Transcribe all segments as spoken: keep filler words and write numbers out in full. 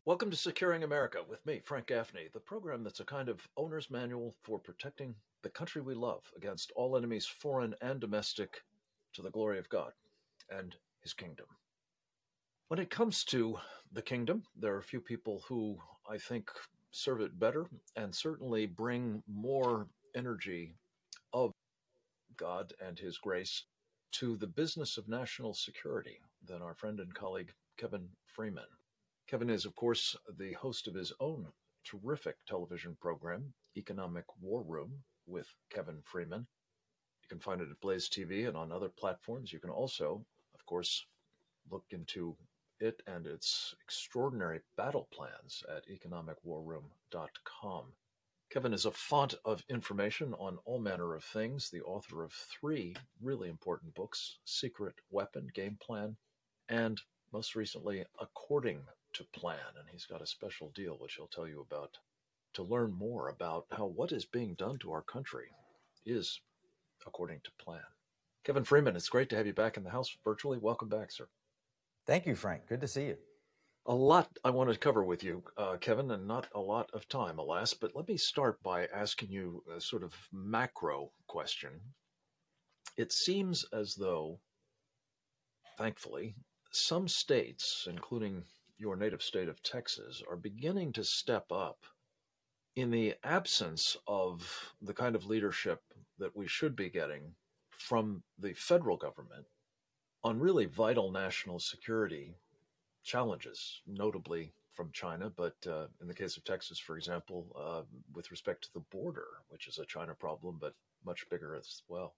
Welcome to Securing America with me, Frank Gaffney, the program that's a kind of owner's manual for protecting the country we love against all enemies, foreign and domestic, to the glory of God and his kingdom. When it comes to the kingdom, there are a few people who I think serve it better and certainly bring more energy of God and his grace to the business of national security than our friend and colleague Kevin Freeman. Kevin is, of course, the host of his own terrific television program, Economic War Room, with Kevin Freeman. You can find it at Blaze T V and on other platforms. You can also, of course, look into it and its extraordinary battle plans at economic war room dot com. Kevin is a font of information on all manner of things, the author of three really important books, Secret Weapon, Game Plan, and most recently, According to Plan. And he's got a special deal, which he'll tell you about, to learn more about how what is being done to our country is according to plan. Kevin Freeman, it's great to have you back in the house virtually. Welcome back, sir. Thank you, Frank. Good to see you. A lot I want to cover with you, uh, Kevin, and not a lot of time, alas. But let me start by asking you a sort of macro question. It seems as though, thankfully, some states, including your native state of Texas, are beginning to step up in the absence of the kind of leadership that we should be getting from the federal government on really vital national security challenges, notably from China, but uh, in the case of Texas, for example, uh, with respect to the border, which is a China problem, but much bigger as well.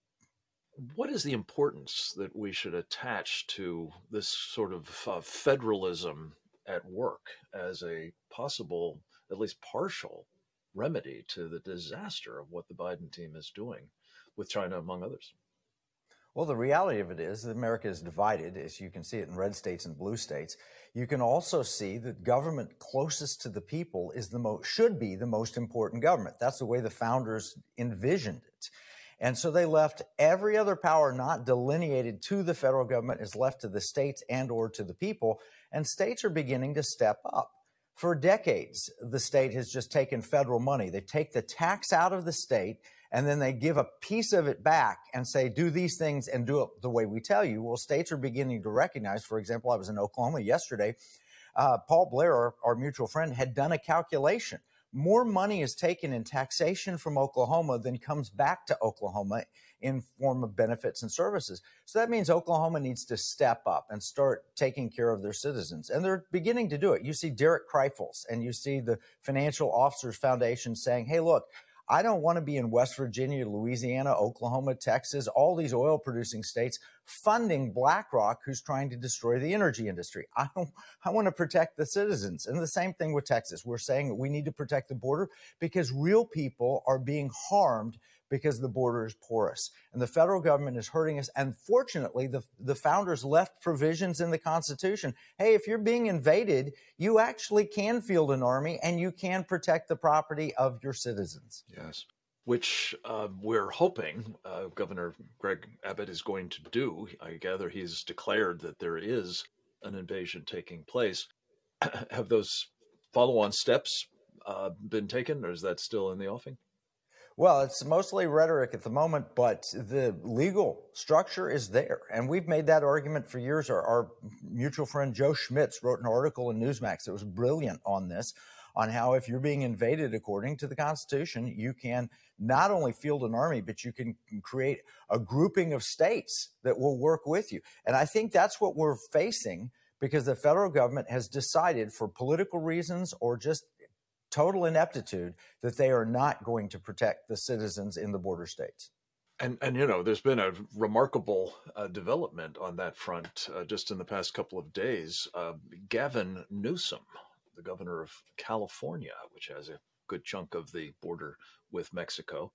What is the importance that we should attach to this sort of uh, federalism at work as a possible, at least partial, remedy to the disaster of what the Biden team is doing with China, among others? Well, the reality of it is that America is divided, as you can see it in red states and blue states. You can also see that government closest to the people is the most, should be the most important government. That's the way the founders envisioned it. And so they left every other power not delineated to the federal government is left to the states and or to the people. And states are beginning to step up. For decades, the state has just taken federal money. They take the tax out of the state and then they give a piece of it back and say, do these things and do it the way we tell you. Well, states are beginning to recognize, for example, I was in Oklahoma yesterday. Uh, Paul Blair, our, our mutual friend, had done a calculation. More money is taken in taxation from Oklahoma than comes back to Oklahoma in form of benefits and services. So that means Oklahoma needs to step up and start taking care of their citizens. And they're beginning to do it. You see Derek Kreifels and you see the Financial Officers Foundation saying, hey, look, I don't want to be in West Virginia, Louisiana, Oklahoma, Texas, all these oil producing states funding BlackRock, who's trying to destroy the energy industry. I don't, I want to protect the citizens. And the same thing with Texas. We're saying that we need to protect the border because real people are being harmed because the border is porous. And the federal government is hurting us. And fortunately, the, the founders left provisions in the Constitution. Hey, if you're being invaded, you actually can field an army and you can protect the property of your citizens. Yes, which uh, we're hoping uh, Governor Greg Abbott is going to do. I gather he's declared that there is an invasion taking place. Have those follow-on steps uh, been taken, or is that still in the offing? Well, it's mostly rhetoric at the moment, but the legal structure is there. And we've made that argument for years. Our, our mutual friend Joe Schmitz wrote an article in Newsmax that was brilliant on this, on how if you're being invaded according to the Constitution, you can not only field an army, but you can create a grouping of states that will work with you. And I think that's what we're facing because the federal government has decided for political reasons or just total ineptitude that they are not going to protect the citizens in the border states. And, and you know, there's been a remarkable uh, development on that front uh, just in the past couple of days. Uh, Gavin Newsom, the governor of California, which has a good chunk of the border with Mexico,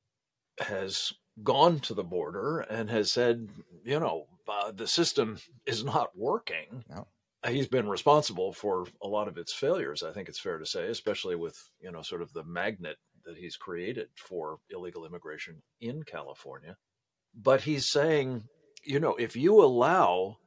has gone to the border and has said, you know, uh, the system is not working. No. He's been responsible for a lot of its failures, I think it's fair to say, especially with, you know, sort of the magnet that he's created for illegal immigration in California. But he's saying, you know, if you allow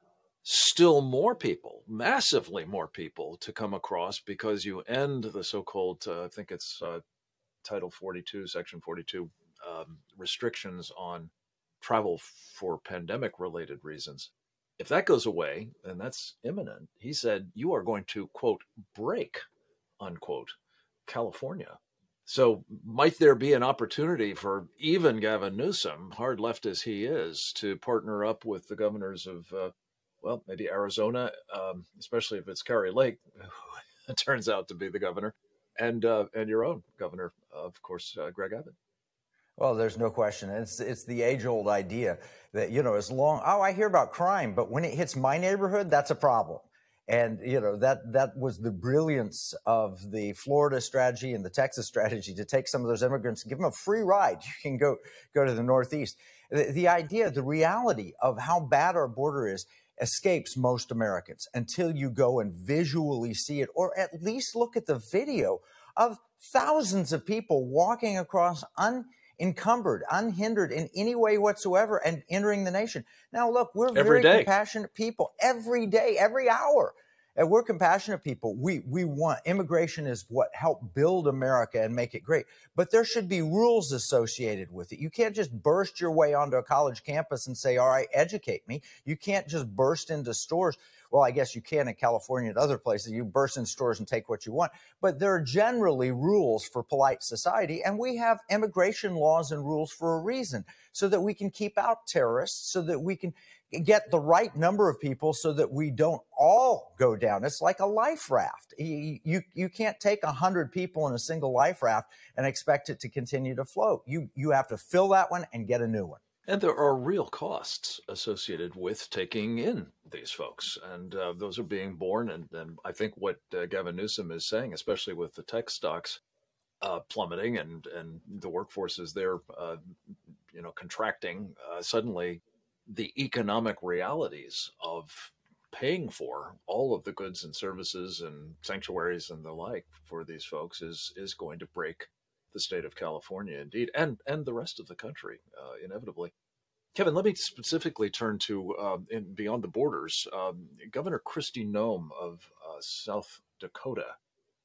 still more people, massively more people to come across because you end the so-called, uh, I think it's uh, Title forty-two, Section forty-two, um, restrictions on travel for pandemic-related reasons. If that goes away, and that's imminent, he said, you are going to, quote, break, unquote, California. So might there be an opportunity for even Gavin Newsom, hard left as he is, to partner up with the governors of, uh, well, maybe Arizona, um, especially if it's Kari Lake, who turns out to be the governor, and uh, and your own governor, of course, uh, Greg Abbott. Well, there's no question. It's it's the age-old idea that, you know, as long, oh, I hear about crime, but when it hits my neighborhood, that's a problem. And, you know, that that was the brilliance of the Florida strategy and the Texas strategy, to take some of those immigrants and give them a free ride. You can go go to the Northeast. The, the idea, the reality of how bad our border is escapes most Americans until you go and visually see it, or at least look at the video of thousands of people walking across unencumbered, unhindered in any way whatsoever and entering the nation. Now, look, we're Every very day. compassionate people every day, every hour. And we're compassionate people. We we want, immigration is what helped build America and make it great. But there should be rules associated with it. You can't just burst your way onto a college campus and say, all right, educate me. You can't just burst into stores. Well, I guess you can in California and other places. You burst in stores and take what you want. But there are generally rules for polite society. And we have immigration laws and rules for a reason, so that we can keep out terrorists, so that we can get the right number of people, so that we don't all go down. It's like a life raft. You, you, you can't take one hundred people in a single life raft and expect it to continue to float. You, you have to fill that one and get a new one. And there are real costs associated with taking in these folks, and uh, those are being borne. And, and I think what uh, Gavin Newsom is saying, especially with the tech stocks uh, plummeting and, and the workforces there, uh, you know, contracting, uh, suddenly the economic realities of paying for all of the goods and services and sanctuaries and the like for these folks is is going to break the state of California, indeed, and and the rest of the country, uh, inevitably. Kevin, let me specifically turn to um, in beyond the borders. Um, Governor Kristi Noem of uh, South Dakota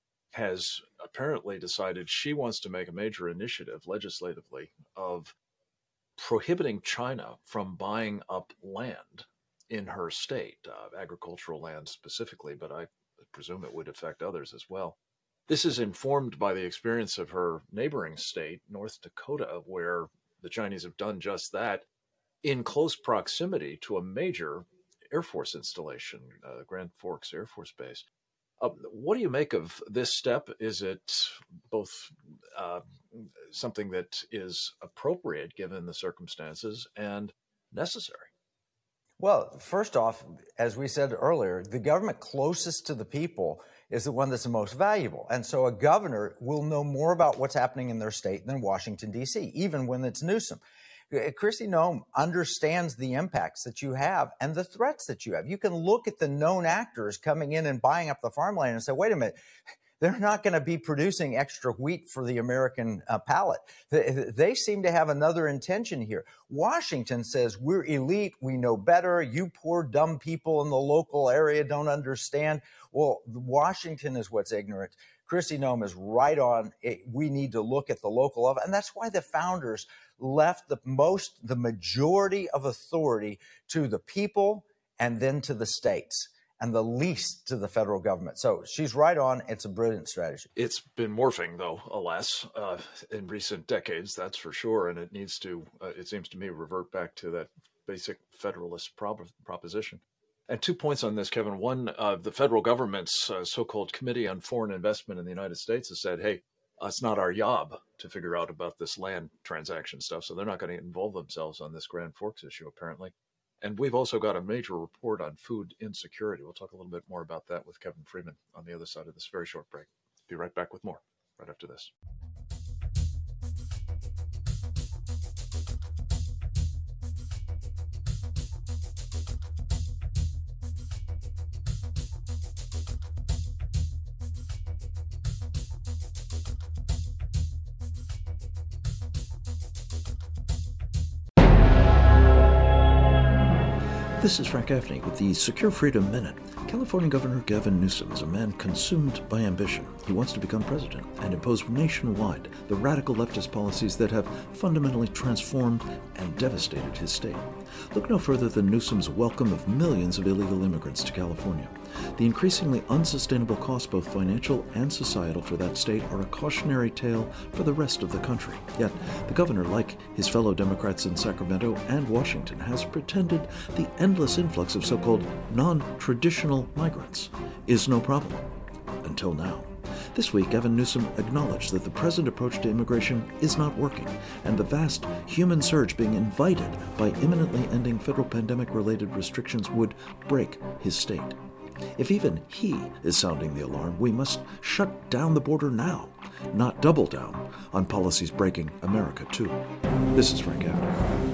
has apparently decided she wants to make a major initiative legislatively of prohibiting China from buying up land in her state, uh, agricultural land specifically, but I presume it would affect others as well. This is informed by the experience of her neighboring state, North Dakota, where the Chinese have done just that in close proximity to a major Air Force installation, uh, Grand Forks Air Force Base. Uh, what do you make of this step? Is it both uh, something that is appropriate given the circumstances and necessary? Well, first off, as we said earlier, the government closest to the people is the one that's the most valuable. And so a governor will know more about what's happening in their state than Washington, D C, even when it's Newsom. Kristi Noem understands the impacts that you have and the threats that you have. You can look at the known actors coming in and buying up the farmland and say, wait a minute, they're not going to be producing extra wheat for the American uh, palate. They, they seem to have another intention here. Washington says, we're elite, we know better, you poor dumb people in the local area don't understand. Well, Washington is what's ignorant. Kristi Noem is right on. It, we need to look at the local of, and that's why the founders left the most, the majority of authority to the people and then to the states, and the least to the federal government. So she's right on. It's a brilliant strategy. It's been morphing, though, alas, uh, in recent decades, that's for sure. And it needs to, uh, it seems to me, revert back to that basic federalist prop- proposition. And two points on this, Kevin. One, uh, the federal government's uh, so-called Committee on Foreign Investment in the United States has said, hey, uh, it's not our job to figure out about this land transaction stuff. So they're not going to involve themselves on this Grand Forks issue, apparently. And we've also got a major report on food insecurity. We'll talk a little bit more about that with Kevin Freeman on the other side of this very short break. Be right back with more right after this. This is Frank Gaffney with the Secure Freedom Minute. California Governor Gavin Newsom is a man consumed by ambition. He wants to become president and impose nationwide the radical leftist policies that have fundamentally transformed and devastated his state. Look no further than Newsom's welcome of millions of illegal immigrants to California. The increasingly unsustainable costs, both financial and societal, for that state are a cautionary tale for the rest of the country. Yet, the governor, like his fellow Democrats in Sacramento and Washington, has pretended the endless influx of so-called non-traditional migrants is no problem. Until now. This week, Gavin Newsom acknowledged that the present approach to immigration is not working, and the vast human surge being invited by imminently ending federal pandemic-related restrictions would break his state. If even he is sounding the alarm, we must shut down the border now, not double down on policies breaking America too. This is Frank Gaffney.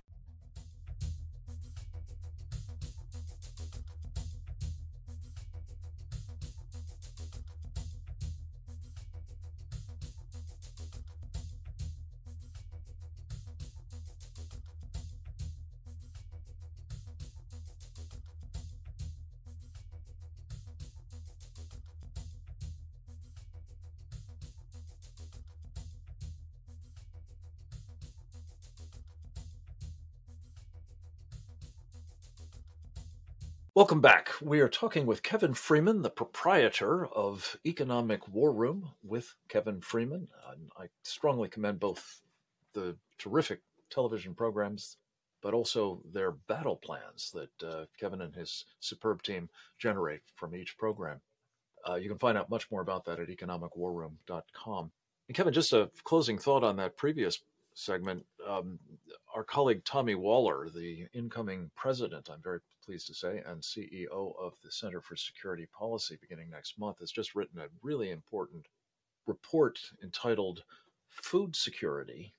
Welcome back. We are talking with Kevin Freeman, the proprietor of Economic War Room with Kevin Freeman. And I strongly commend both the terrific television programs, but also their battle plans that uh, Kevin and his superb team generate from each program. Uh, you can find out much more about that at economic war room dot com. And Kevin, just a closing thought on that previous segment. Um, our colleague Tommy Waller, the incoming president, I'm very pleased to say, and C E O of the Center for Security Policy beginning next month, has just written a really important report entitled Food Security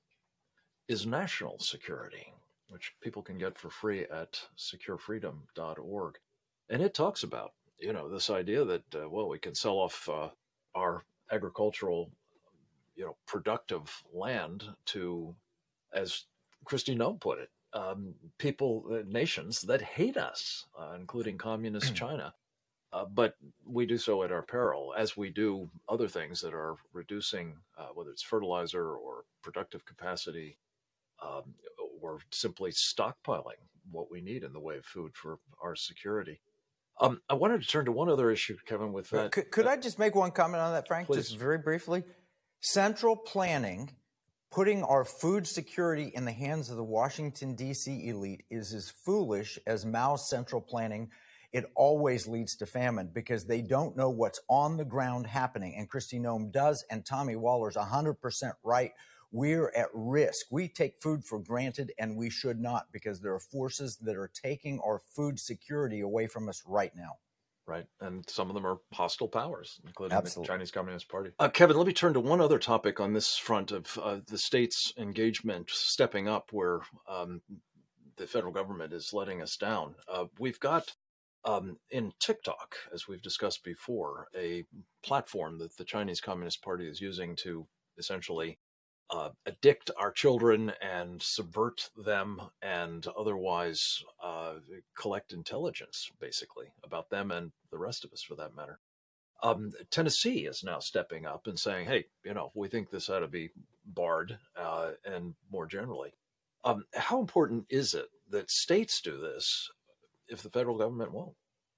is National Security, which people can get for free at secure freedom dot org. And it talks about, you know, this idea that, uh, well, we can sell off uh, our agricultural, you know, productive land to, as Kristi Noem put it, um, people, uh, nations that hate us, uh, including communist China. Uh, but we do so at our peril, as we do other things that are reducing, uh, whether it's fertilizer or productive capacity, um, or simply stockpiling what we need in the way of food for our security. Um, I wanted to turn to one other issue, Kevin, with that. Could, could I just make one comment on that, Frank, Please. Just very briefly? Central planning, putting our food security in the hands of the Washington, D C elite is as foolish as Mao's central planning. It always leads to famine because they don't know what's on the ground happening. And Kristi Noem does, and Tommy Waller's one hundred percent right. We're at risk. We take food for granted, and we should not, because there are forces that are taking our food security away from us right now. Right. And some of them are hostile powers, including Absolutely. the Chinese Communist Party. Uh, Kevin, let me turn to one other topic on this front of uh, the state's engagement stepping up where um, the federal government is letting us down. Uh, we've got um, in TikTok, as we've discussed before, a platform that the Chinese Communist Party is using to essentially Uh, addict our children and subvert them and otherwise uh, collect intelligence, basically, about them and the rest of us, for that matter. Um, Tennessee is now stepping up and saying, hey, you know, we think this ought to be barred, uh, and more generally. Um, how important is it that states do this if the federal government won't?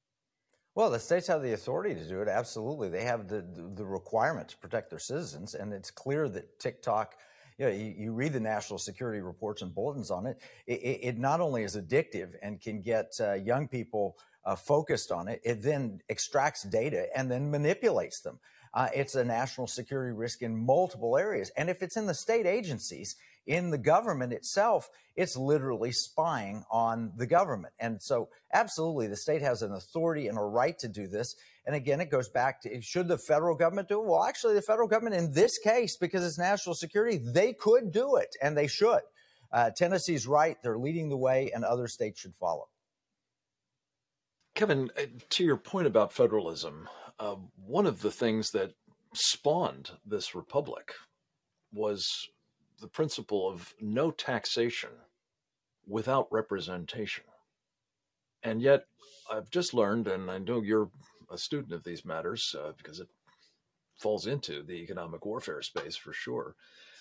Well, the states have the authority to do it. Absolutely. They have the, the requirement to protect their citizens. And it's clear that TikTok, you know, you, you read the national security reports and bulletins on it. It, it not only is addictive and can get uh, young people uh, focused on it, it then extracts data and then manipulates them. Uh, it's a national security risk in multiple areas. And if it's in the state agencies, in the government itself, it's literally spying on the government. And so absolutely, the state has an authority and a right to do this. And again, it goes back to, should the federal government do it? Well, actually, the federal government in this case, because it's national security, they could do it, and they should. Uh, Tennessee's right. They're leading the way, and other states should follow. Kevin, to your point about federalism, uh, one of the things that spawned this republic was the principle of no taxation without representation. And yet, I've just learned, and I know you're a student of these matters uh, because it falls into the economic warfare space for sure.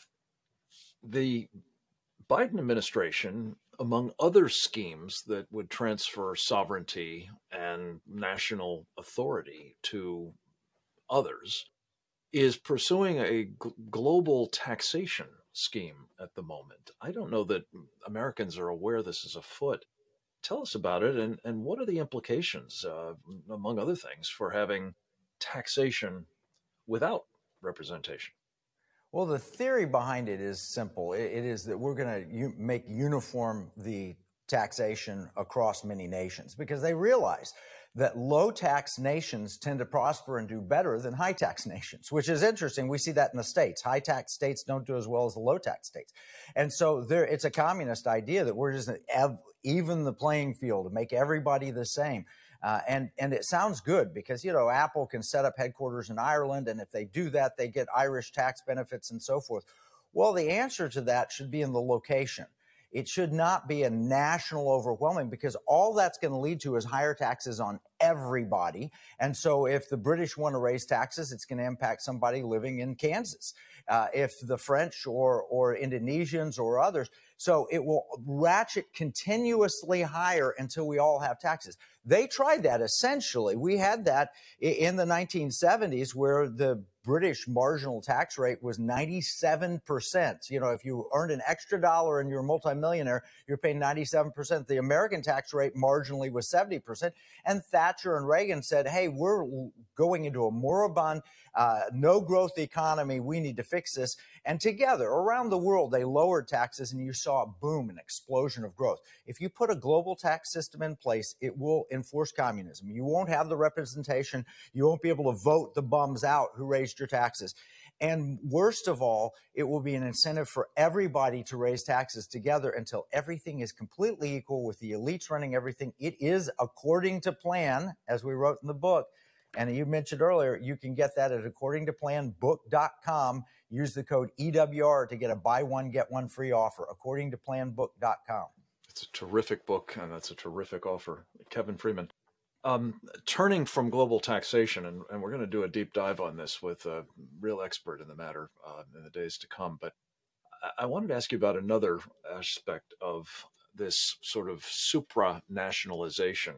The Biden administration, among other schemes that would transfer sovereignty and national authority to others, is pursuing a g- global taxation scheme at the moment. I don't know that Americans are aware this is afoot. Tell us about it, and, and what are the implications, uh, among other things, for having taxation without representation? Well, the theory behind it is simple. It, it is that we're going to u- make uniform the taxation across many nations because they realize that low tax nations tend to prosper and do better than high tax nations, which is interesting. We see that in the States. High tax states don't do as well as the low tax states. And so there, it's a communist idea that we're just ev- even the playing field to make everybody the same. Uh, and, and it sounds good because, you know, Apple can set up headquarters in Ireland, and if they do that, they get Irish tax benefits and so forth. Well, the answer to that should be in the location. It should not be a national overwhelming because all that's going to lead to is higher taxes on everybody. And so if the British want to raise taxes, it's going to impact somebody living in Kansas. Uh, if the French or, or Indonesians or others. So it will ratchet continuously higher until we all have taxes. They tried that essentially. We had that in the nineteen seventies where the British marginal tax rate was ninety-seven percent. You know, if you earned an extra dollar and you're a multimillionaire, you're paying ninety-seven percent. The American tax rate marginally was seventy percent. And Thatcher and Reagan said, hey, we're going into a moribund, uh, no growth economy. We need to fix this. And together around the world, they lowered taxes and you saw a boom, an explosion of growth. If you put a global tax system in place, it will enforce communism. You won't have the representation. You won't be able to vote the bums out who raised your taxes. And worst of all, it will be an incentive for everybody to raise taxes together until everything is completely equal with the elites running everything. It is according to plan, as we wrote in the book. And you mentioned earlier, you can get that at according to plan book dot com. Use the code E W R to get a buy one, get one free offer, according to plan book dot com. It's a terrific book, and that's a terrific offer. Kevin Freeman. Um, turning from global taxation, and, and we're going to do a deep dive on this with a real expert in the matter uh, in the days to come. But I, I wanted to ask you about another aspect of this sort of supranationalization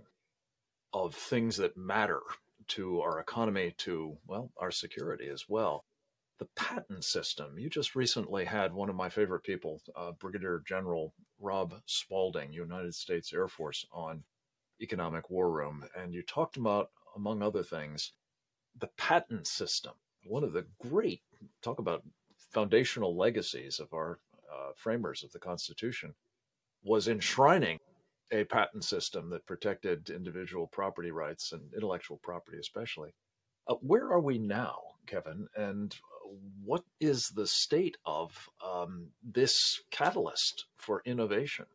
of things that matter to our economy, to, well, our security as well. The patent system. You just recently had one of my favorite people, uh, Brigadier General Rob Spaulding, United States Air Force, on Economic War Room, and you talked about, among other things, the patent system. One of the great, talk about foundational legacies of our uh, framers of the Constitution, was enshrining a patent system that protected individual property rights and intellectual property especially. Uh, where are we now, Kevin, and what is the state of um, this catalyst for innovation?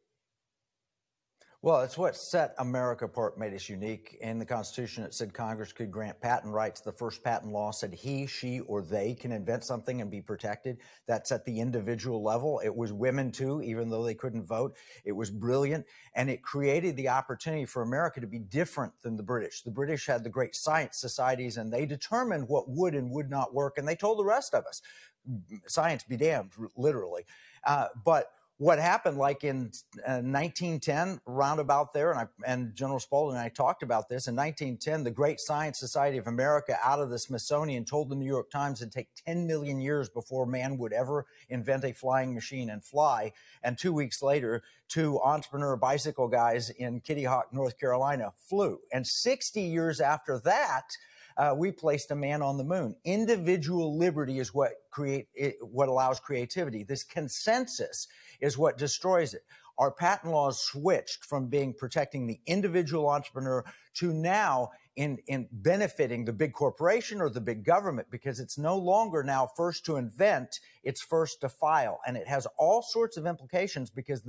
Well, it's what set America apart, made us unique. In the Constitution, it said Congress could grant patent rights. The first patent law said he, she, or they can invent something and be protected. That's at the individual level. It was women, too, even though they couldn't vote. It was brilliant, and it created the opportunity for America to be different than the British. The British had the great science societies, and they determined what would and would not work, and they told the rest of us, science be damned, literally. Uh, but what happened, like in uh, nineteen ten, roundabout there, and, I, and General Spaulding and I talked about this, in nineteen ten, the Great Science Society of America out of the Smithsonian told the New York Times it'd take ten million years before man would ever invent a flying machine and fly. And two weeks later, two entrepreneur bicycle guys in Kitty Hawk, North Carolina flew. And sixty years after that, Uh, we placed a man on the moon. Individual liberty is what create it, what allows creativity. This consensus is what destroys it. Our patent laws switched from being protecting the individual entrepreneur to now in, in benefiting the big corporation or the big government, because it's no longer now first to invent, it's first to file. And it has all sorts of implications because the big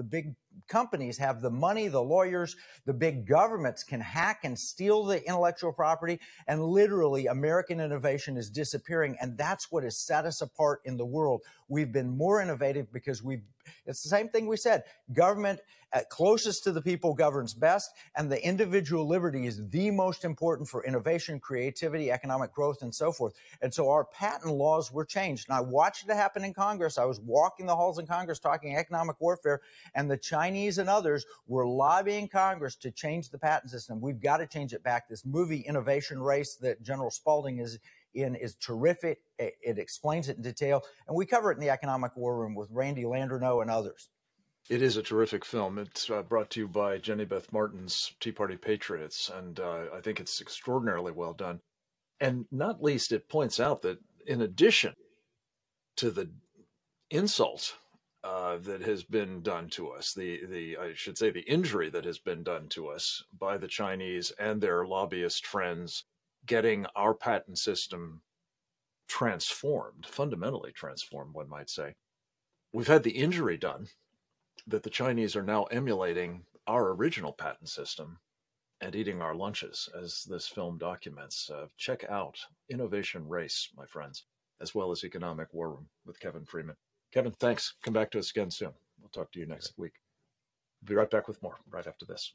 companies have the money, the lawyers, the big governments can hack and steal the intellectual property, and literally American innovation is disappearing. And that's what has set us apart in the world. We've been more innovative because we've, it's the same thing we said, government at closest to the people governs best, and the individual liberty is the most important for innovation, creativity, economic growth, and so forth. And so our patent laws were changed. And I watched it happen in Congress. I was walking the halls in Congress talking economic warfare, and the Chinese and others were lobbying Congress to change the patent system. We've got to change it back. This movie Innovation Race that General Spalding is in is terrific. It, it explains it in detail, and we cover it in the Economic War Room with Randy Landreneau and others. It is a terrific film. It's uh, brought to you by Jenny Beth Martin's Tea Party Patriots, and uh, I think it's extraordinarily well done. And not least, it points out that in addition to the insult uh, that has been done to us, the, the I should say the injury that has been done to us by the Chinese and their lobbyist friends, getting our patent system transformed, fundamentally transformed, one might say. We've had the injury done that the Chinese are now emulating our original patent system and eating our lunches, as this film documents. Uh, check out Innovation Race, my friends, as well as Economic War Room with Kevin Freeman. Kevin, thanks. Come back to us again soon. We'll talk to you next week. Be right back with more right after this.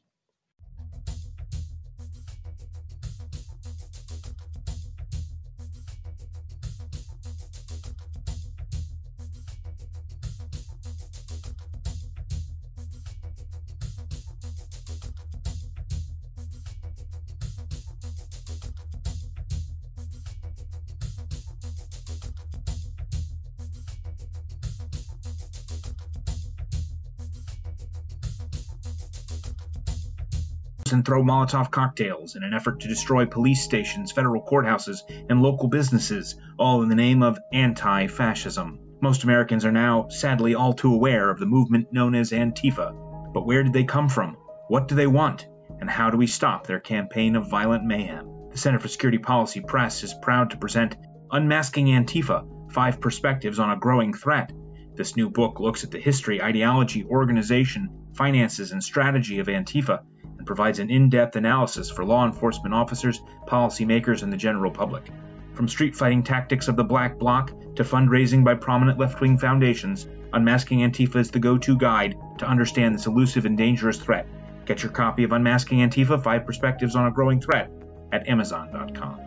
And throw Molotov cocktails in an effort to destroy police stations, federal courthouses, and local businesses, all in the name of anti-fascism. Most Americans are now, sadly, all too aware of the movement known as Antifa. But where did they come from? What do they want? And how do we stop their campaign of violent mayhem? The Center for Security Policy Press is proud to present Unmasking Antifa, Five Perspectives on a Growing Threat. This new book looks at the history, ideology, organization, finances, and strategy of Antifa, and provides an in-depth analysis for law enforcement officers, policymakers, and the general public. From street fighting tactics of the Black Bloc to fundraising by prominent left-wing foundations, Unmasking Antifa is the go-to guide to understand this elusive and dangerous threat. Get your copy of Unmasking Antifa, Five Perspectives on a Growing Threat at Amazon dot com.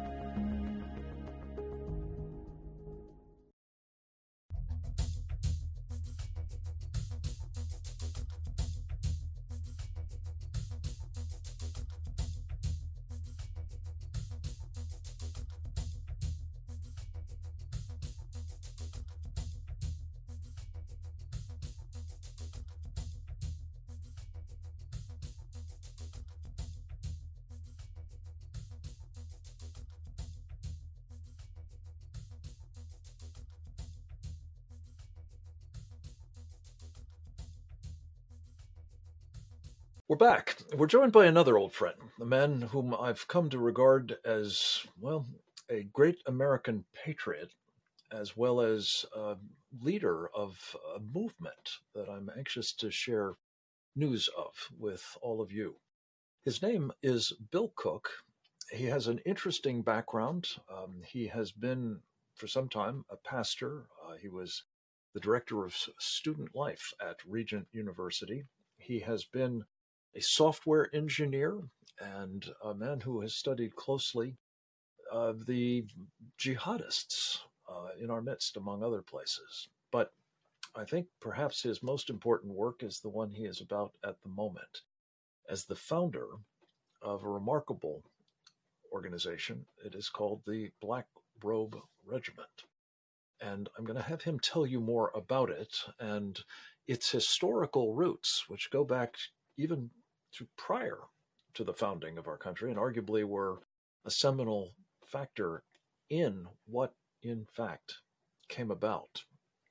We're back. We're joined by another old friend, a man whom I've come to regard as, well, a great American patriot, as well as a leader of a movement that I'm anxious to share news of with all of you. His name is Bill Cook. He has an interesting background. Um, he has been, for some time, a pastor. Uh, he was the director of student life at Regent University. He has been a software engineer and a man who has studied closely uh, the jihadists uh, in our midst, among other places. But I think perhaps his most important work is the one he is about at the moment. As the founder of a remarkable organization, it is called the Black Robe Regiment. And I'm going to have him tell you more about it and its historical roots, which go back even to prior to the founding of our country and arguably were a seminal factor in what, in fact, came about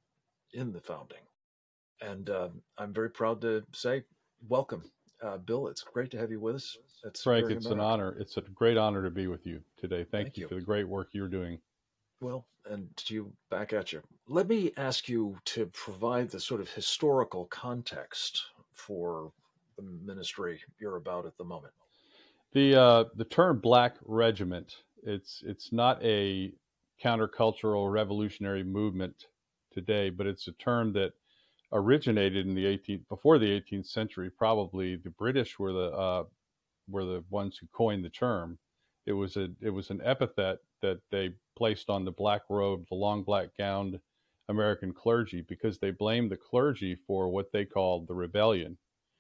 in the founding. And uh, I'm very proud to say, welcome, uh, Bill. It's great to have you with us. It's Frank, it's an honor. It's a great honor to be with you today. Thank, Thank you, you for the great work you're doing. Well, and to you, back at you. Let me ask you to provide the sort of historical context for the ministry you're about at the moment? The uh, the term Black Regiment, it's it's not a countercultural revolutionary movement today, but it's a term that originated in the eighteenth before the eighteenth century. Probably the British were the uh, were the ones who coined the term. It was a it was an epithet that they placed on the black robe, the long black gowned American clergy, because they blamed the clergy for what they called the rebellion.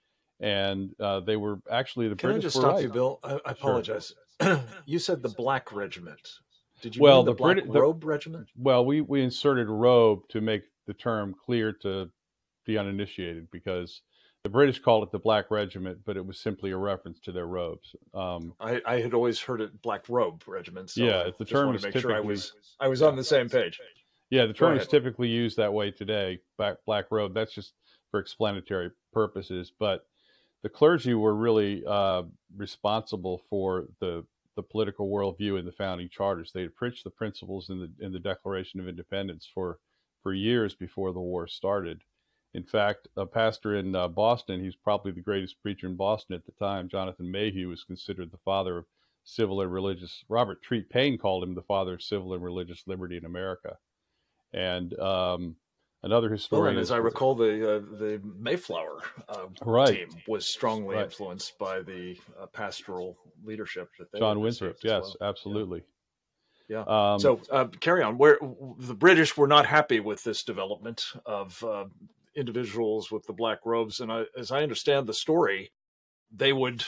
And uh, they were actually the Can British I just were stop right. you, Bill? I, I apologize. You said the Black Regiment. Did you Well, mean the, the Black Brit- the- Robe Regiment? Well, we, we inserted robe to make the term clear to the uninitiated, because the British called it the Black Regiment, but it was simply a reference to their robes. Um, I, I had always heard it Black Robe Regiment. So Yeah, I the just term wanted is to make sure I typically- was I was yeah. on the same page. yeah, the Go term is ahead. typically used that way today, black, black robe. That's just for explanatory purposes. But the clergy were really uh, responsible for the the political worldview in the founding charters. They had preached the principles in the in the Declaration of Independence for for years before the war started. In fact, a pastor in uh, Boston, he's probably the greatest preacher in Boston at the time, Jonathan Mayhew, was considered the father of civil and religious. Robert Treat Paine called him the father of civil and religious liberty in America. And um, another Well, historian, and as is, I recall, the uh, the Mayflower uh, Right. team was strongly Right. influenced by the uh, pastoral leadership that they John had Winthrop, received as yes, well. absolutely. Yeah. Um, So uh, carry on. Where the British were not happy with this development of uh, individuals with the black robes, and I, as I understand the story, they would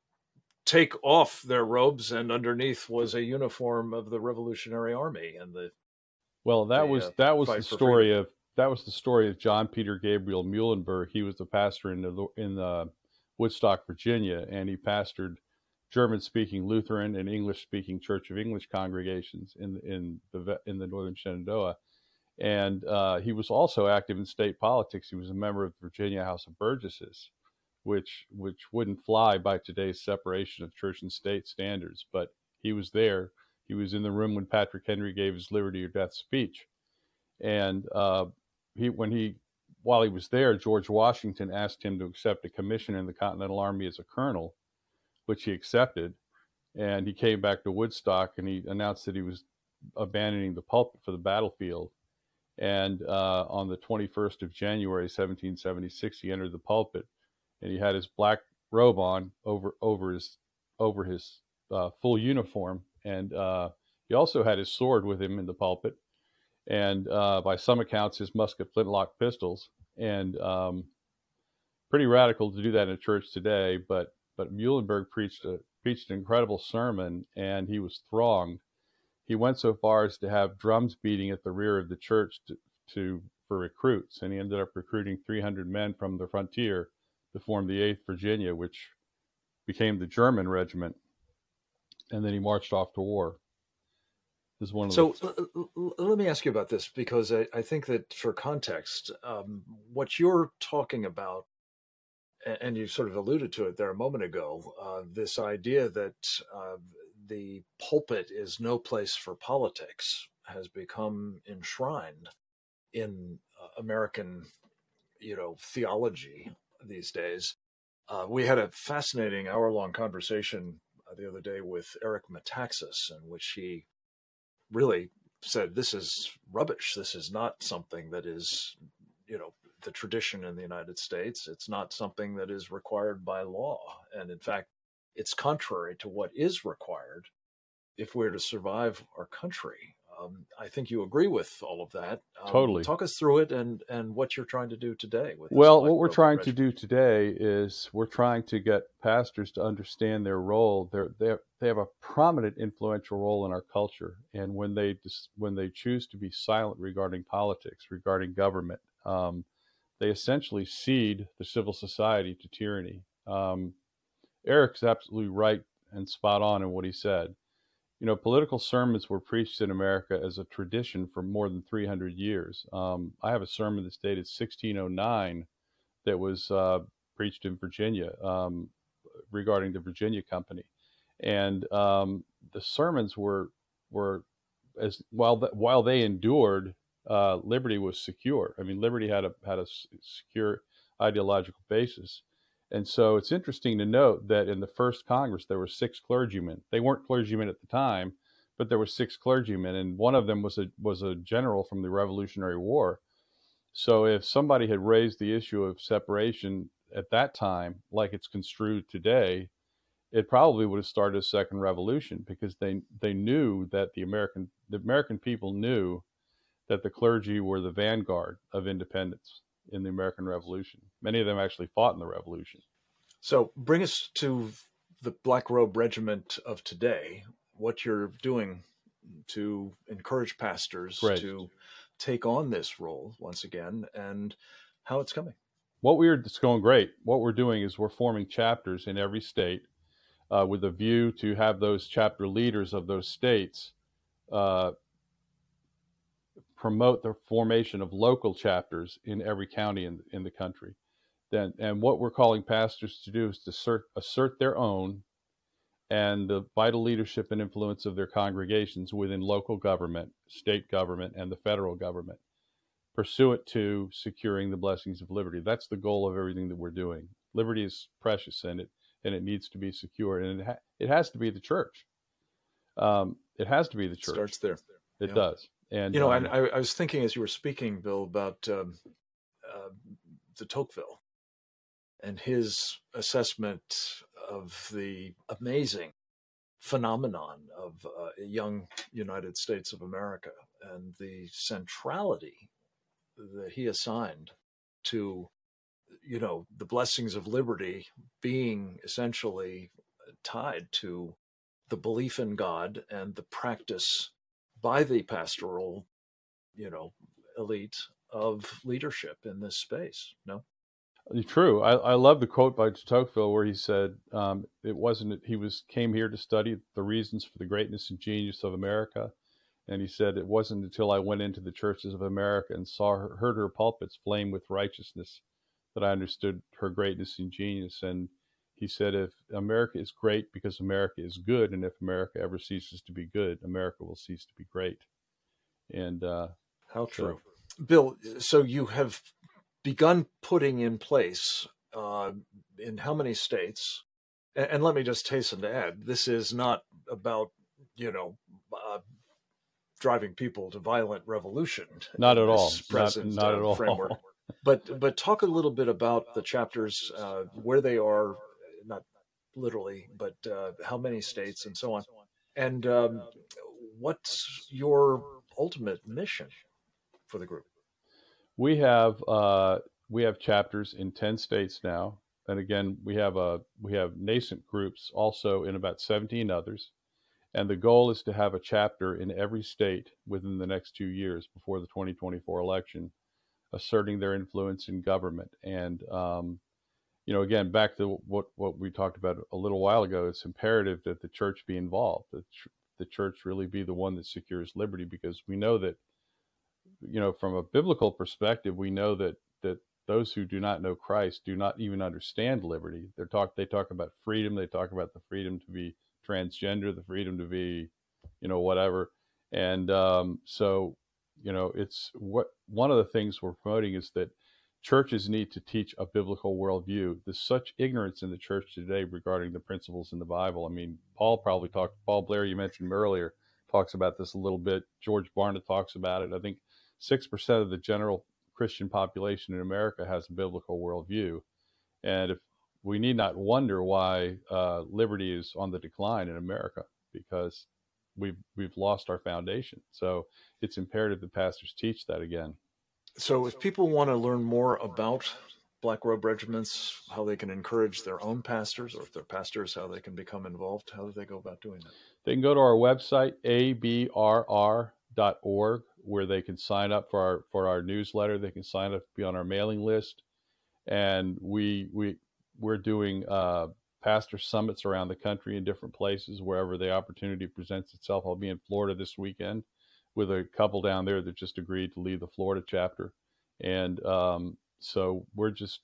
take off their robes, and underneath was a uniform of the Revolutionary Army, and the Well, that the, was uh, that was fight the for story freedom. of that was the story of John Peter Gabriel Muhlenberg. He was the pastor in the, in uh, Woodstock, Virginia, and he pastored German-speaking Lutheran and English-speaking Church of English congregations in in the in the Northern Shenandoah. And uh, he was also active in state politics. He was a member of the Virginia House of Burgesses, which which wouldn't fly by today's separation of church and state standards. But he was there. He was in the room when Patrick Henry gave his liberty or death speech. And uh, he, when he, while he was there, George Washington asked him to accept a commission in the Continental Army as a colonel, which he accepted. And he came back to Woodstock and he announced that he was abandoning the pulpit for the battlefield. And uh, on the twenty-first of January, seventeen seventy-six, he entered the pulpit, and he had his black robe on over over his over his uh, full uniform, and uh, he also had his sword with him in the pulpit, and uh, by some accounts, his musket flintlock pistols. And um, pretty radical to do that in a church today. But but Muhlenberg preached a preached an incredible sermon, and he was thronged. He went so far as to have drums beating at the rear of the church to, to for recruits, and he ended up recruiting three hundred men from the frontier to form the eighth Virginia, which became the German regiment, and then he marched off to war. This is one of So the, l- l- l- let me ask you about this, because I, I think that for context, um, what you're talking about, a- and you sort of alluded to it there a moment ago, uh, this idea that uh, the pulpit is no place for politics has become enshrined in uh, American, you know, theology these days. Uh, we had a fascinating hour-long conversation uh, the other day with Eric Metaxas, in which he really said, this is rubbish. This is not something that is, you know, the tradition in the United States. It's not something that is required by law. And in fact, it's contrary to what is required if we're to survive our country. Um, I think you agree with all of that. Um, Totally. Talk us through it and, and what you're trying to do today. With this well, Black what we're Robe trying to Regiment. do today is we're trying to get pastors to understand their role. They're, they're, they have a prominent, influential role in our culture, and when they dis- when they choose to be silent regarding politics, regarding government, um, they essentially cede the civil society to tyranny. Um, Eric's absolutely right and spot on in what he said. You know, political sermons were preached in America as a tradition for more than three hundred years. Um, I have a sermon that's dated sixteen oh nine that was uh, preached in Virginia um, regarding the Virginia Company, and um, the sermons were were as while the, while they endured, uh, liberty was secure. I mean, liberty had a had a secure ideological basis. And so it's interesting to note that in the first Congress, there were six clergymen. They weren't clergymen at the time, but there were six clergymen, and one of them was a was a general from the Revolutionary War. So if somebody had raised the issue of separation at that time, like it's construed today, it probably would have started a second revolution, because they they knew that the American the American people knew that the clergy were the vanguard of independence in the American Revolution. Many of them actually fought in the Revolution. So bring us to the Black Robe Regiment of today, what you're doing to encourage pastors Great. to take on this role once again, and how it's coming. What we're, it's going great. What we're doing is we're forming chapters in every state uh, with a view to have those chapter leaders of those states uh, promote the formation of local chapters in every county in, in the country. Then, and what we're calling pastors to do is to assert, assert their own and the vital leadership and influence of their congregations within local government, state government, and the federal government, pursuant to securing the blessings of liberty. That's the goal of everything that we're doing. Liberty is precious, and it and it needs to be secured, and it, ha- it has to be the church. Um, it has to be the church. It starts there. It Yeah. does. And you know, um, and I, I was thinking as you were speaking, Bill, about um, uh, de Tocqueville and his assessment of the amazing phenomenon of uh, young United States of America and the centrality that he assigned to, you know, the blessings of liberty being essentially tied to the belief in God and the practice by the pastoral, you know, elite of leadership in this space. No? True. I, I love the quote by de Tocqueville where he said, um, it wasn't, he was, came here to study the reasons for the greatness and genius of America. And he said, it wasn't until I went into the churches of America and saw her, heard her pulpits flame with righteousness that I understood her greatness and genius. And he said, if America is great because America is good, and if America ever ceases to be good, America will cease to be great. And uh, how true. So, Bill, so you have begun putting in place uh, in how many states? And, and let me just hasten to add, this is not about, you know, uh, driving people to violent revolution. Not at all. Present, not, not uh, at all. Framework. But but talk a little bit about the chapters, uh, where they are, not literally, but uh, how many states and so on, and um, what's your ultimate mission for the group? We have uh, we have chapters in ten states now, and again we have a we have nascent groups also in about seventeen others, and the goal is to have a chapter in every state within the next two years before the twenty twenty-four election, asserting their influence in government. And um, you know, again, back to what what we talked about a little while ago, it's imperative that the church be involved, that ch- the church really be the one that secures liberty, because we know that, you know, from a biblical perspective, we know that that those who do not know Christ do not even understand liberty. They talk they talk about freedom. They talk about the freedom to be transgender, the freedom to be, you know, whatever. And um, so, you know, it's what one of the things we're promoting is that churches need to teach a biblical worldview. There's such ignorance in the church today regarding the principles in the Bible. I mean, Paul probably talked. Paul Blair, you mentioned him earlier, talks about this a little bit. George Barna talks about it. I think six percent of the general Christian population in America has a biblical worldview. And if we need not wonder why uh, liberty is on the decline in America, because we've we've lost our foundation. So it's imperative that pastors teach that again. So if people want to learn more about Black Robe Regiments, how they can encourage their own pastors, or if they're pastors, how they can become involved, how do they go about doing that? They can go to our website, a b r r dot org, where they can sign up for our for our newsletter. They can sign up to be on our mailing list. And we we we're doing uh, pastor summits around the country in different places wherever the opportunity presents itself. I'll be in Florida this weekend with a couple down there that just agreed to lead the Florida chapter, and um, so we're just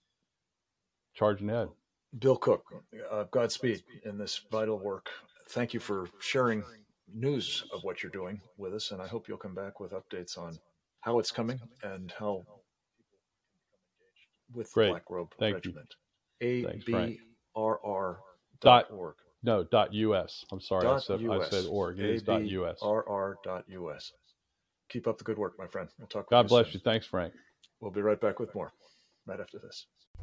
charging ahead. Bill Cook, uh, Godspeed in this vital work. Thank you for sharing news of what you're doing with us, and I hope you'll come back with updates on how it's coming and how with the Great. Black Robe Thank Regiment. you. Thanks, A Frank. B R R Dot dot org. No, dot us. I'm sorry, I Dot said I US. said org. It is dot us. A B R R dot U S. Keep up the good work, my friend. We'll talk with God you bless soon. you. Thanks, Frank. We'll be right back with more right after this.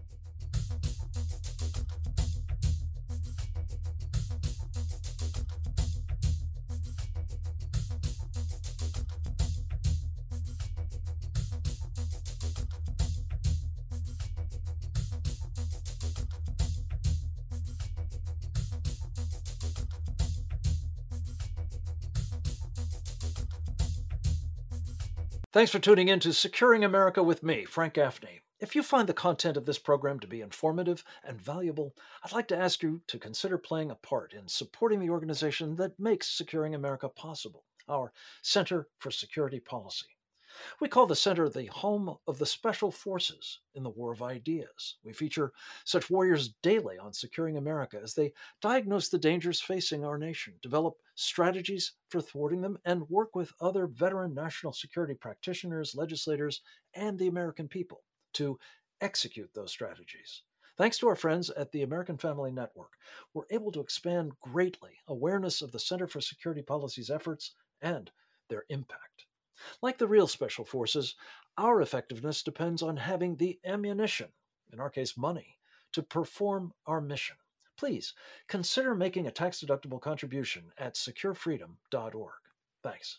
Thanks for tuning in to Securing America with me, Frank Gaffney. If you find the content of this program to be informative and valuable, I'd like to ask you to consider playing a part in supporting the organization that makes Securing America possible, our Center for Security Policy. We call the center the home of the special forces in the war of ideas. We feature such warriors daily on Securing America as they diagnose the dangers facing our nation, develop strategies for thwarting them, and work with other veteran national security practitioners, legislators, and the American people to execute those strategies. Thanks to our friends at the American Family Network, we're able to expand greatly awareness of the Center for Security Policy's efforts and their impact. Like the real special forces, our effectiveness depends on having the ammunition, in our case money, to perform our mission. Please consider making a tax-deductible contribution at secure freedom dot org. Thanks.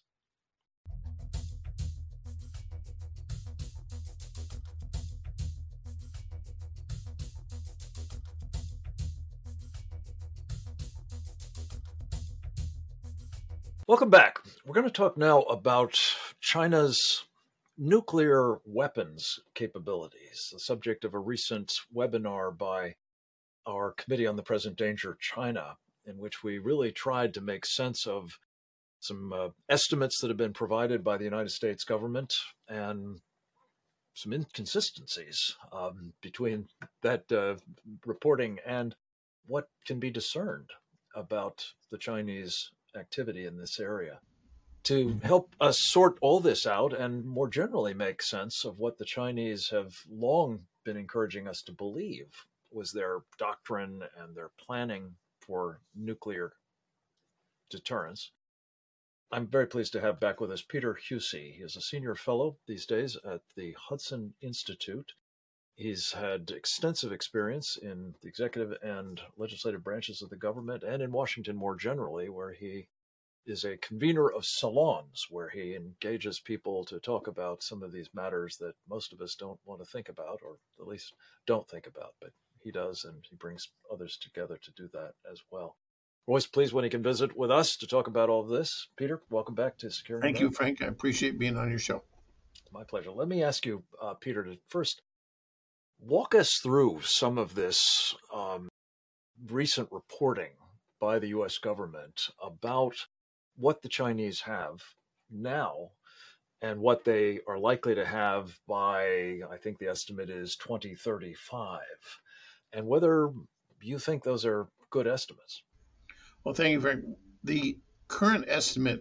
Welcome back. We're going to talk now about China's nuclear weapons capabilities, the subject of a recent webinar by our Committee on the Present Danger China, in which we really tried to make sense of some uh, estimates that have been provided by the United States government and some inconsistencies um, between that uh, reporting and what can be discerned about the Chinese activity in this area. To help us sort all this out and more generally make sense of what the Chinese have long been encouraging us to believe was their doctrine and their planning for nuclear deterrence, I'm very pleased to have back with us Peter Huessy. He is a senior fellow these days at the Hudson Institute. He's had extensive experience in the executive and legislative branches of the government and in Washington more generally, where he is a convener of salons, where he engages people to talk about some of these matters that most of us don't want to think about, or at least don't think about, but he does, and he brings others together to do that as well. We're always pleased when he can visit with us to talk about all of this. Peter, welcome back to Securing Thank America. you, Frank. I appreciate being on your show. My pleasure. Let me ask you, uh, Peter, to first walk us through some of this um, recent reporting by the U S government about what the Chinese have now and what they are likely to have by, I think the estimate is twenty thirty-five, and whether you think those are good estimates. Well, thank you, Frank. The current estimate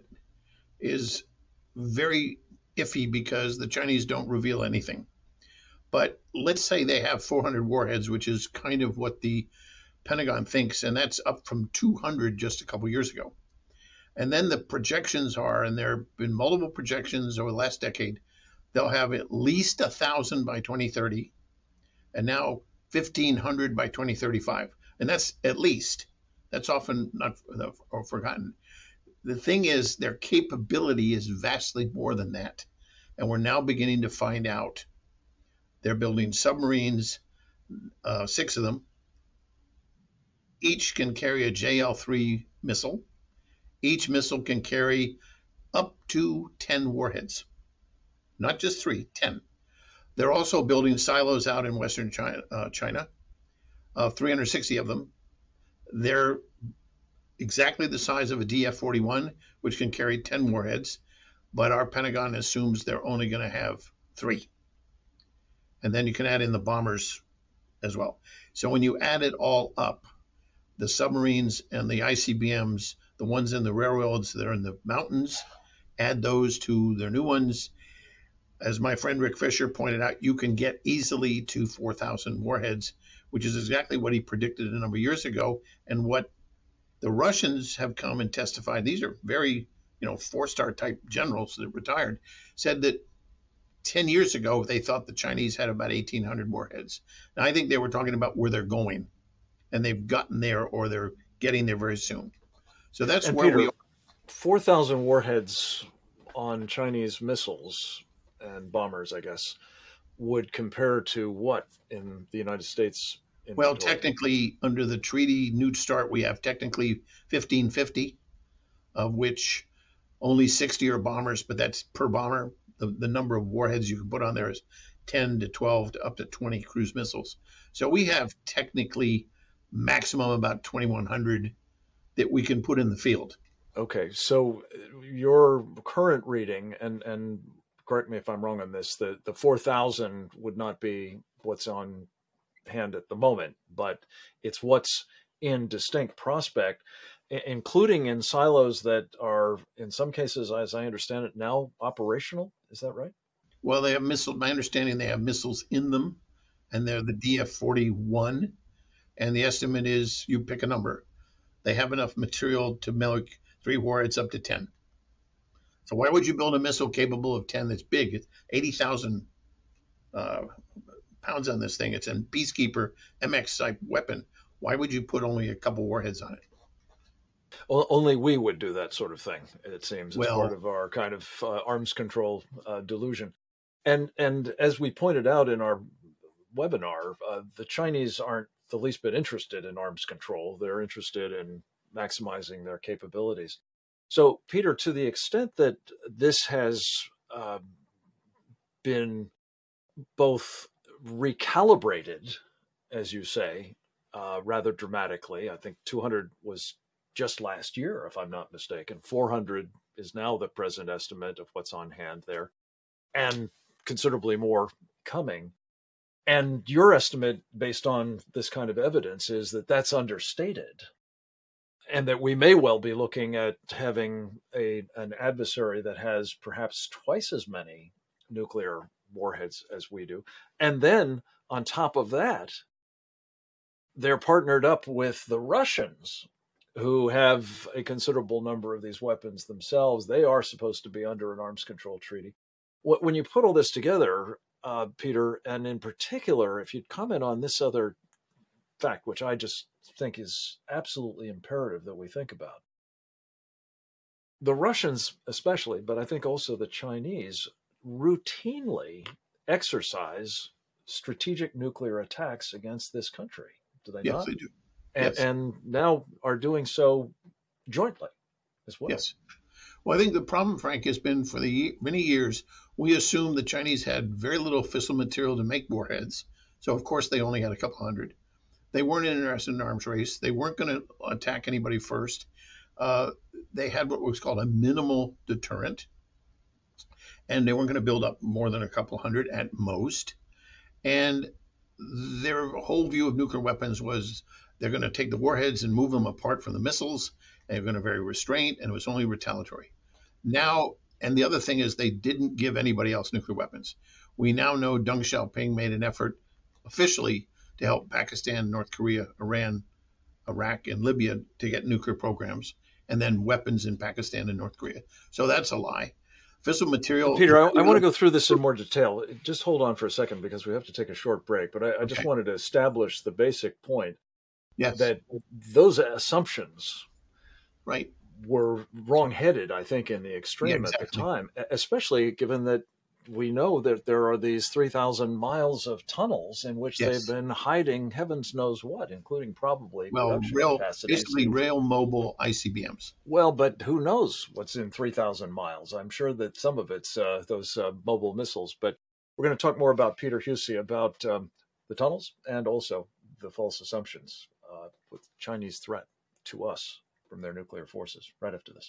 is very iffy because the Chinese don't reveal anything. But let's say they have four hundred warheads, which is kind of what the Pentagon thinks, and that's up from two hundred just a couple years ago. And then the projections are, and there have been multiple projections over the last decade, they'll have at least one thousand by twenty thirty, and now fifteen hundred by twenty thirty-five. And that's at least. That's often not or forgotten. The thing is, their capability is vastly more than that. And we're now beginning to find out they're building submarines, uh, six of them. Each can carry a J L three missile. Each missile can carry up to ten warheads, not just three, ten. They're also building silos out in Western China, uh, China uh, three hundred sixty of them. They're exactly the size of a D F forty-one, which can carry ten warheads, but our Pentagon assumes they're only going to have three. And then you can add in the bombers as well. So when you add it all up, the submarines and the I C B Ms, the ones in the railroads that are in the mountains, add those to their new ones, as my friend Rick Fisher pointed out, you can get easily to four thousand warheads, which is exactly what he predicted a number of years ago, and what the Russians have come and testified. These are very, you know, four-star type generals that retired, said that ten years ago they thought the Chinese had about eighteen hundred warheads. Now, I think they were talking about where they're going, and they've gotten there, or they're getting there very soon. So that's and where Peter, we are. four thousand warheads on Chinese missiles and bombers, I guess, would compare to what in the United States? Well, inventory? technically, under the treaty New START, we have technically fifteen fifty, of which only sixty are bombers, but that's per bomber. The, the number of warheads you can put on there is ten to twelve to up to twenty cruise missiles. So we have technically maximum about twenty-one hundred that we can put in the field. Okay, so your current reading, and, and correct me if I'm wrong on this, the, the four thousand would not be what's on hand at the moment, but it's what's in distinct prospect, including in silos that are, in some cases, as I understand it, now operational. Is that right? Well, they have missiles. My understanding, they have missiles in them, and they're the D F forty-one. And the estimate is, you pick a number, they have enough material to make three warheads up to ten. So why would you build a missile capable of ten that's big? It's eighty thousand uh, pounds on this thing. It's a Peacekeeper M X type weapon. Why would you put only a couple warheads on it? O- Only we would do that sort of thing, it seems, as Well- part of our kind of uh, arms control uh, delusion. And and as we pointed out in our webinar, uh, the Chinese aren't the least bit interested in arms control. They're interested in maximizing their capabilities. So, Peter, to the extent that this has uh, been both recalibrated, as you say, uh, rather dramatically, I think two hundred was just last year, if I'm not mistaken. four hundred is now the present estimate of what's on hand there, and considerably more coming. And your estimate, based on this kind of evidence, is that that's understated, and that we may well be looking at having a an adversary that has perhaps twice as many nuclear warheads as we do. And then on top of that, they're partnered up with the Russians, who have a considerable number of these weapons themselves. They are supposed to be under an arms control treaty. When you put all this together, uh, Peter, and in particular, if you'd comment on this other fact, which I just think is absolutely imperative that we think about. The Russians especially, but I think also the Chinese, routinely exercise strategic nuclear attacks against this country. Do they Yes, not? they do. And, Yes. and now are doing so jointly as well. Yes. Well, I think the problem, Frank, has been for the ye- many years, we assumed the Chinese had very little fissile material to make warheads. So, of course, they only had a couple hundred. They weren't interested in an arms race. They weren't going to attack anybody first. Uh, they had what was called a minimal deterrent, and they weren't going to build up more than a couple hundred at most. And their whole view of nuclear weapons was they're going to take the warheads and move them apart from the missiles. They're going to very restrained, and it was only retaliatory. Now, and the other thing is they didn't give anybody else nuclear weapons. We now know Deng Xiaoping made an effort officially to help Pakistan, North Korea, Iran, Iraq, and Libya to get nuclear programs, and then weapons in Pakistan and North Korea. So that's a lie. Fissile material. Peter, I, I want to go through this in more detail. Just hold on for a second because we have to take a short break. But I, I just Okay. wanted to establish the basic point Yes, that those assumptions right. were wrong-headed, I think, in the extreme Yeah, at the exactly. time, especially given that we know that there are these three thousand miles of tunnels in which Yes. they've been hiding heavens knows what, including probably Well, production rail, capacities. basically rail mobile I C B Ms. Well, but who knows what's in three thousand miles? I'm sure that some of it's uh, those uh, mobile missiles. But we're going to talk more about Peter Husey, about um, the tunnels and also the false assumptions uh, with Chinese threat to us from their nuclear forces right after this.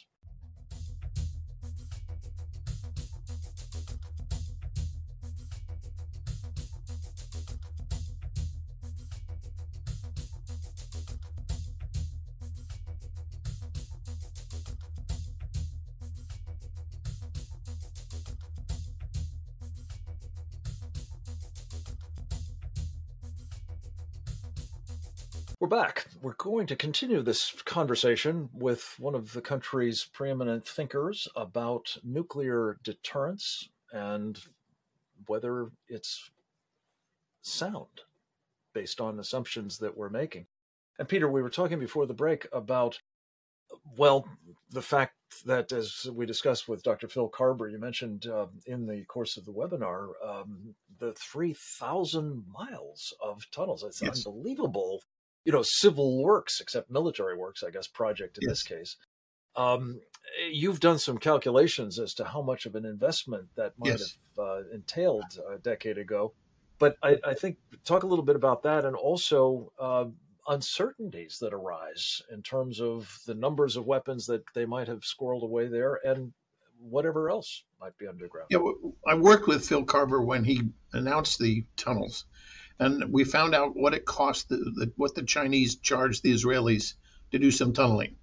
We're back. We're going to continue this conversation with one of the country's preeminent thinkers about nuclear deterrence and whether it's sound based on assumptions that we're making. And Peter, we were talking before the break about, well, the fact that, as we discussed with Doctor Phil Carver, you mentioned uh, in the course of the webinar, um, the three thousand miles of tunnels. It's yes. unbelievable. You know, civil works, except military works, I guess, project in yes. this case. Um, you've done some calculations as to how much of an investment that might yes. have uh, entailed a decade ago. But I, I think talk a little bit about that, and also uh, uncertainties that arise in terms of the numbers of weapons that they might have squirreled away there and whatever else might be underground. Yeah, I worked with Phil Carver when he announced the tunnels. And we found out what it cost, the, the, what the Chinese charged the Israelis to do some tunneling.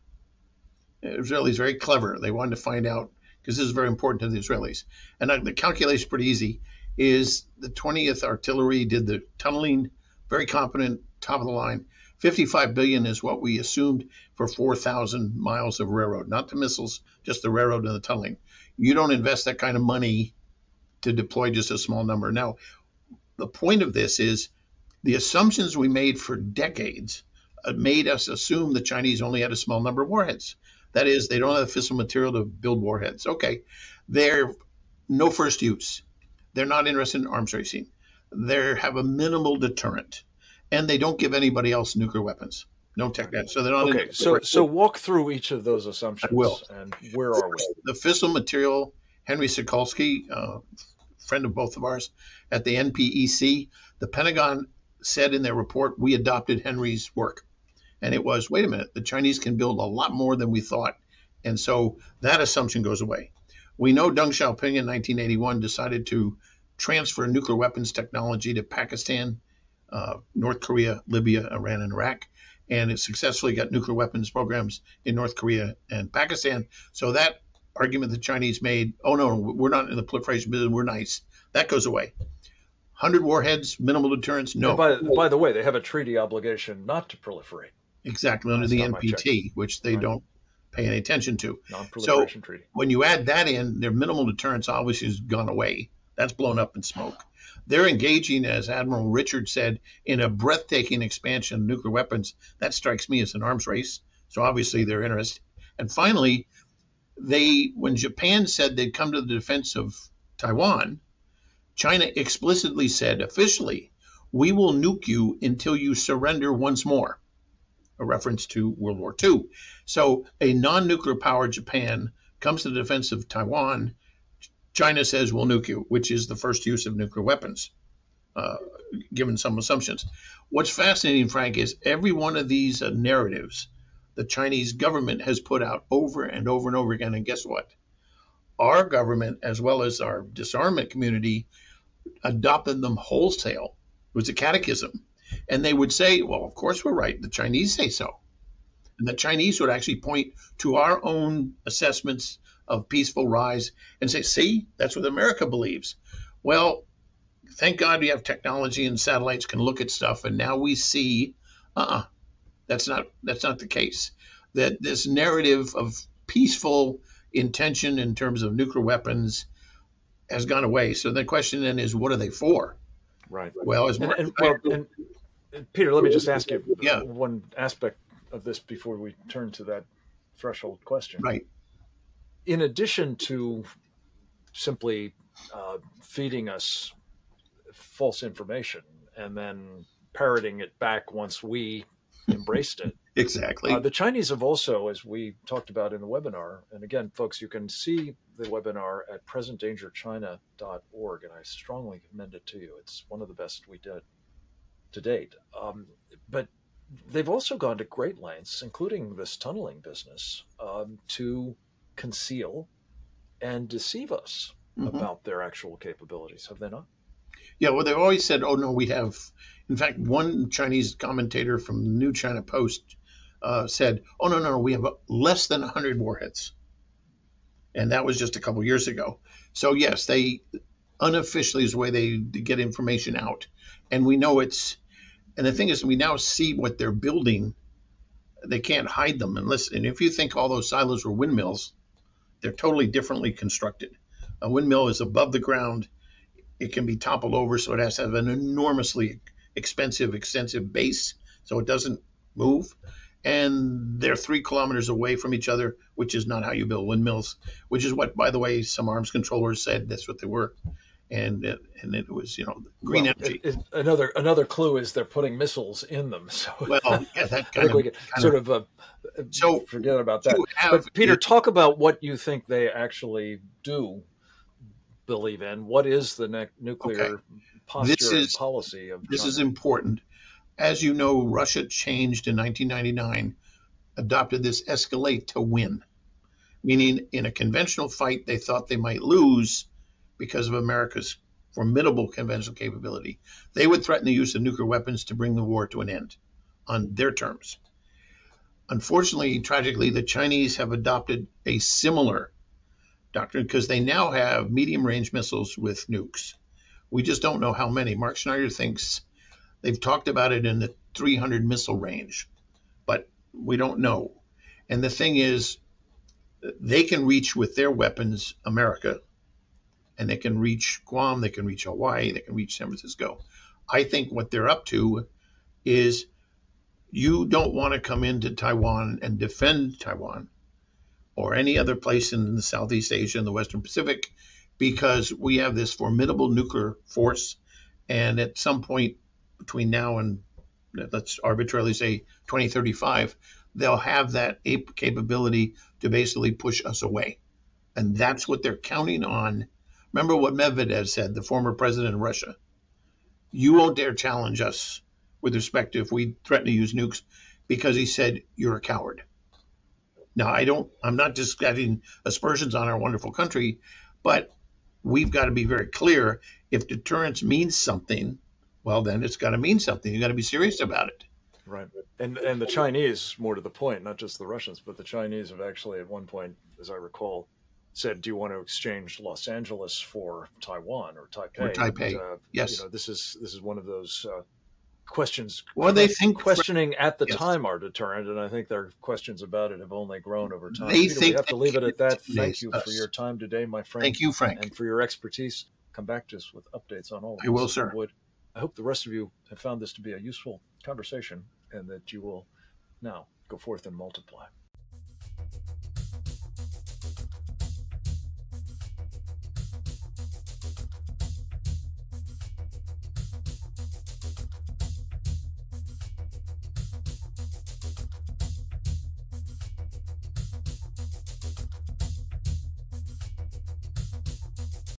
The Israelis very clever. They wanted to find out, because this is very important to the Israelis. And uh, the calculation is pretty easy, is the twentieth Artillery did the tunneling, very competent, top of the line. fifty-five billion dollars is what we assumed for four thousand miles of railroad, not the missiles, just the railroad and the tunneling. You don't invest that kind of money to deploy just a small number. Now, the point of this is the assumptions we made for decades made us assume the Chinese only had a small number of warheads. That is, they don't have the fissile material to build warheads. Okay, they're no first use. They're not interested in arms racing. They have a minimal deterrent, and they don't give anybody else nuclear weapons. No tech. So they're not. Okay, so so walk through each of those assumptions. I will. And where are we? The fissile material. Henry Sokolsky, uh, friend of both of ours, at the N P E C, the Pentagon said in their report, we adopted Henry's work. And it was, wait a minute, the Chinese can build a lot more than we thought. And so that assumption goes away. We know Deng Xiaoping in nineteen eighty-one decided to transfer nuclear weapons technology to Pakistan, uh, North Korea, Libya, Iran, and Iraq. And it successfully got nuclear weapons programs in North Korea and Pakistan. So that argument the Chinese made, oh, no, we're not in the proliferation business, we're nice, that goes away. one hundred warheads, minimal deterrence, no. By, by the way, they have a treaty obligation not to proliferate. Exactly, under That's the N P T, which they right. don't pay any attention to. Non-proliferation so treaty. When you add that in, their minimal deterrence obviously has gone away. That's blown up in smoke. They're engaging, as Admiral Richard said, in a breathtaking expansion of nuclear weapons. That strikes me as an arms race. So obviously they're interested. And finally, they, when Japan said they'd come to the defense of Taiwan, China explicitly said officially, we will nuke you until you surrender once more, a reference to World War Two. So a non-nuclear power Japan comes to the defense of Taiwan. China says we'll nuke you, which is the first use of nuclear weapons, uh, given some assumptions. What's fascinating, Frank, is every one of these uh, narratives the Chinese government has put out over and over and over again. And guess what? Our government, as well as our disarmament community, adopted them wholesale. It was a catechism. And they would say, well, of course we're right. The Chinese say so. And the Chinese would actually point to our own assessments of peaceful rise and say, see, that's what America believes. Well, thank God we have technology and satellites can look at stuff. And now we see, uh-uh, that's not, that's not the case. That this narrative of peaceful intention in terms of nuclear weapons has gone away. So the question then is, what are they for? Right. Well, as and, Mark, and, well, and, and Peter, let me just ask you yeah. one aspect of this before we turn to that threshold question. Right. In addition to simply uh, feeding us false information and then parroting it back once we embraced it. Exactly. Uh, the Chinese have also, as we talked about in the webinar, and again, folks, you can see the webinar at present danger china dot org, and I strongly commend it to you. It's one of the best we did to date. Um, but they've also gone to great lengths, including this tunneling business, um, to conceal and deceive us mm-hmm. about their actual capabilities. Have they not? Yeah, well, they've always said, oh, no, we have. In fact, one Chinese commentator from the New China Post uh, said, oh, no, no, no, we have less than one hundred warheads. And that was just a couple years ago. So, yes, they unofficially is the way they get information out. And we know it's And the thing is, we now see what they're building. They can't hide them. And listen, and if you think all those silos were windmills, they're totally differently constructed. A windmill is above the ground. It can be toppled over, so it has to have an enormously expensive, extensive base, so it doesn't move. And they're three kilometers away from each other, which is not how you build windmills, which is what, by the way, some arms controllers said that's what they were. And it, and it was, you know, green well, energy. It, it, another another clue is they're putting missiles in them. So well, yeah, that I kind think of, we can kind sort of, of uh, so forget about that. have, But Peter, it, talk about what you think they actually do believe in. What is the ne- nuclear okay. posture this is, and policy of This China? is important. As you know, Russia changed in nineteen ninety-nine, adopted this escalate to win, meaning in a conventional fight, they thought they might lose because of America's formidable conventional capability. They would threaten the use of nuclear weapons to bring the war to an end on their terms. Unfortunately, tragically, the Chinese have adopted a similar doctrine because they now have medium-range missiles with nukes. We just don't know how many. Mark Schneider thinks they've talked about it in the three hundred missile range, but we don't know. And the thing is, they can reach with their weapons America, and they can reach Guam, they can reach Hawaii, they can reach San Francisco. I think what they're up to is you don't want to come into Taiwan and defend Taiwan or any other place in the Southeast Asia and the Western Pacific, because we have this formidable nuclear force. And at some point between now and, let's arbitrarily say, twenty thirty-five, they'll have that capability to basically push us away. And that's what they're counting on. Remember what Medvedev said, the former president of Russia. You won't dare challenge us with respect to if we threaten to use nukes, because he said, you're a coward. Now, I don't, I'm not just getting aspersions on our wonderful country, but we've got to be very clear. If deterrence means something, well, then it's got to mean something. You've got to be serious about it. Right. And and the Chinese, more to the point, not just the Russians, but the Chinese have actually at one point, as I recall, said, do you want to exchange Los Angeles for Taiwan or Taipei? Or Taipei, and, uh, yes. You know, this is this is one of those uh, questions. Well, they think questioning at the yes. time are deterrent, and I think their questions about it have only grown over time. They Peter, think we have to leave it at that. Thank you us. for your time today, my friend. Thank you, Frank. And for your expertise. Come back to us with updates on all of this. I will, sir. Would. I hope the rest of you have found this to be a useful conversation and that you will now go forth and multiply.